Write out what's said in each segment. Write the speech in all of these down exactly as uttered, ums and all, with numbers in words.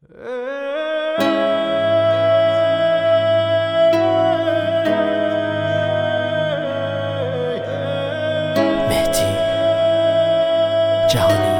مهدی جهانی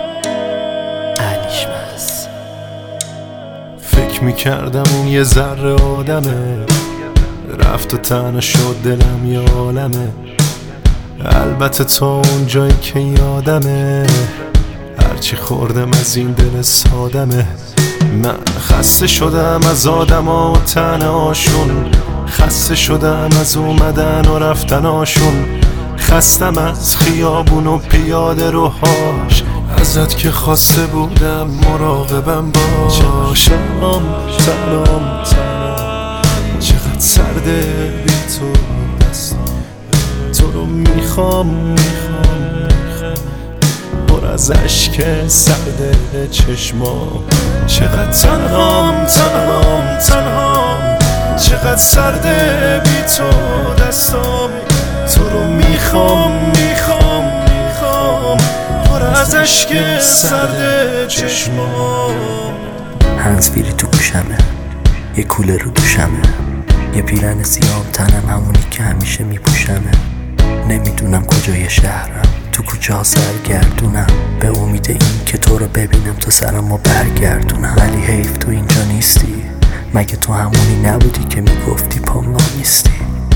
علیشمس. فکر میکردم اون یه ذره آدمه، رفت و تنها شد دلم یه عالمه. البته تا اون جایی که یادمه، هرچی خوردم از این دل سادمه. من خسته شدم از آدما و تنهاشون، خسته شدم از اومدن و رفتناشون، خستم از خیابون و پیاده روهاش، ازت که خواسته بودم مراقبم باش. تنام تنام تنام چقدر سرده بی تو دستم، تو رو میخوام میخوام میخوام پر از عشق سرده چشمام. چقدر تنهام تنهام تنهام چقدر سرده بی تو دستم، تو رو میخوام میخوام میخوام پر از عشق سرده چشمام. هنسفیری تو گوشمه، یه کوله رو دوشمه، یه پیرن سیام تنم همونی که همیشه میپوشمه. نمیدونم کجای شهرم، تو کوچه ها سرگردونم، به امید این که تو رو ببینم تا سرمو برگردونم. ولی حیف تو اینجا نیستی، مگه تو همونی نبودی که میگفتی پام نیستی؟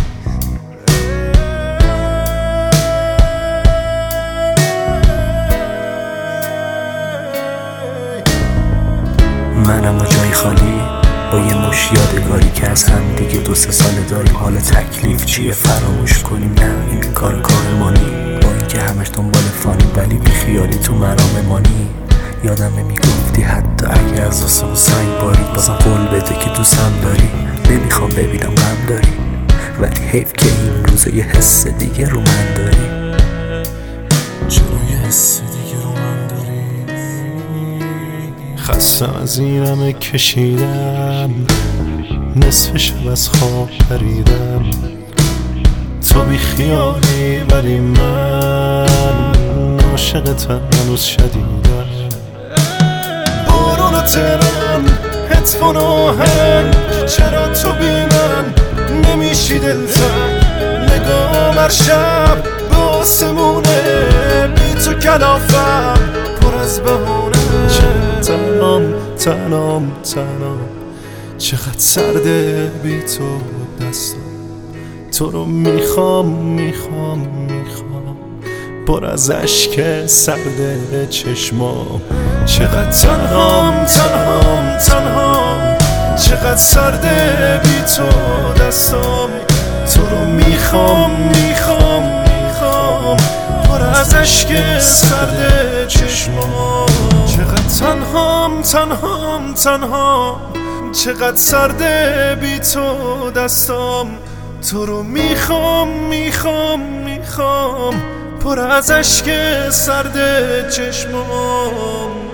منم و جای خالی با یه مش یادگاری که از هم دیگه دو سه ساله داریم. حالا تکلیف چیه فراموش کنیم؟ نه این کار کارمانی، با اینکه همش دنبال فانی ولی بی خیالی تو مرام مانی. یادمه میگفتی حتی اگه از آسمون سنگ بارید بازم قول بده که دوستم داری. نمیخوام ببینم غم داری، ولی حیف که این روزه یه حس دیگه رو من داری. چرا یه حس دیگه رو من داری؟ خستم از این همه کشیدم، نصف شب از خواب پریدم. تو بی خیالی ولی من عاشقتم هنوز شدیدم. بارون و ترم هدفون آهنگ، چرا تو بی من نمیشی دلتنگ؟ نگام هر شب به آسمونه، بی تو کلافم پر از بهونه. تنام تنام تنام چقدر سرده بی تو دستم، تو رو میخوام میخوام میخوام پر از عشق سرده چشمام. چقدر تنهام تنهام تنهام چقدر سرده بی تو دستم، تو رو میخوام میخوام میخوام پر از عشق سرده چشمام. چقدر تنهام تنهام تنهام چقدر سرده بی تو دستم، تو رو میخوام میخوام میخوام پر از عشق سرده چشمام.